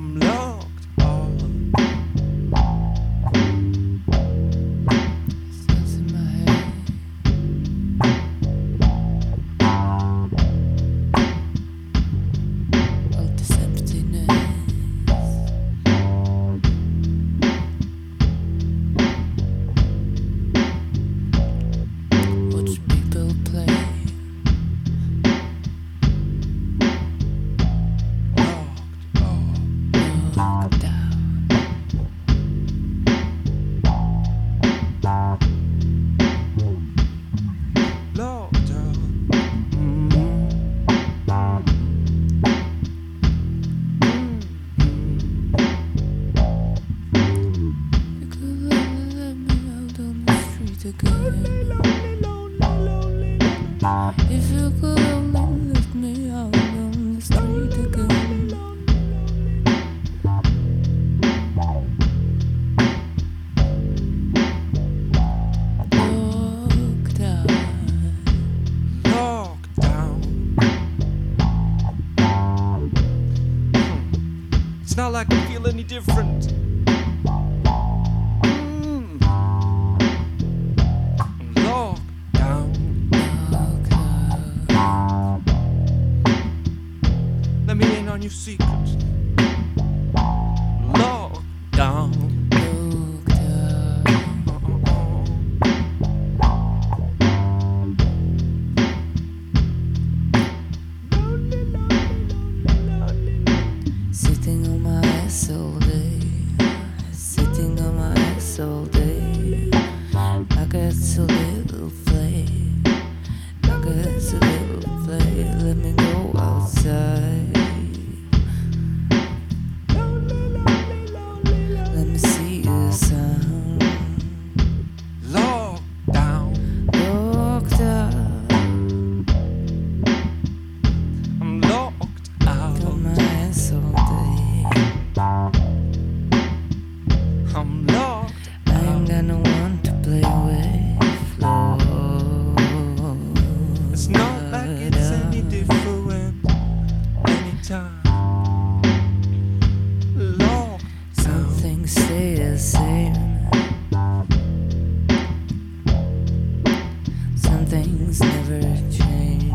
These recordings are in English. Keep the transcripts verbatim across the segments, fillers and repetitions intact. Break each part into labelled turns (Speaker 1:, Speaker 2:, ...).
Speaker 1: I'm locked on.
Speaker 2: Sounds in my head. All this emptiness. Watch people play. Locked down.
Speaker 1: Locked down.
Speaker 2: You could only let me out on the street again. If you could only lift me out on the street again. Locked down.
Speaker 1: Locked down. It's not like I feel any different. Mm. Locked down.
Speaker 2: Locked down.
Speaker 1: Let me in on your secret. Locked down.
Speaker 2: Locked down. Sitting on my ass all day. Sitting on my ass all day. I got so little play. I got so little play. Let me go outside. Let me see the sun.
Speaker 1: Locked down.
Speaker 2: Locked out.
Speaker 1: I'm locked out.
Speaker 2: On my ass all day.
Speaker 1: I'm locked
Speaker 2: I ain't got no one to play with. Lord.
Speaker 1: It's not like it's any different anytime. Locked
Speaker 2: Some
Speaker 1: down.
Speaker 2: things stay the same. Some things never change.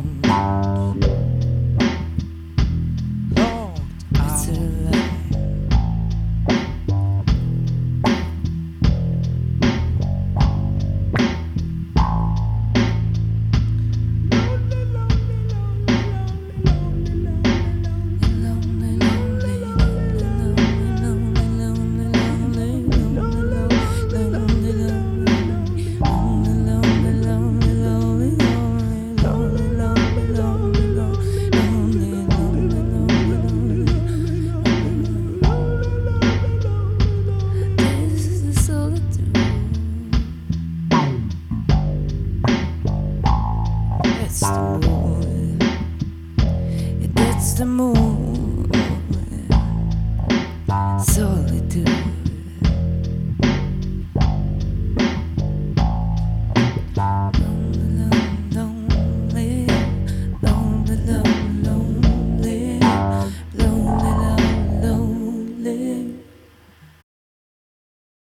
Speaker 1: Locked
Speaker 2: It's a
Speaker 1: out.
Speaker 2: lie. Lonely, lonely, lonely, lonely, lonely, lonely, lonely, lonely, lonely, lonely, lonely, this is the solitude. That's the mood. That's the mood. Solitude.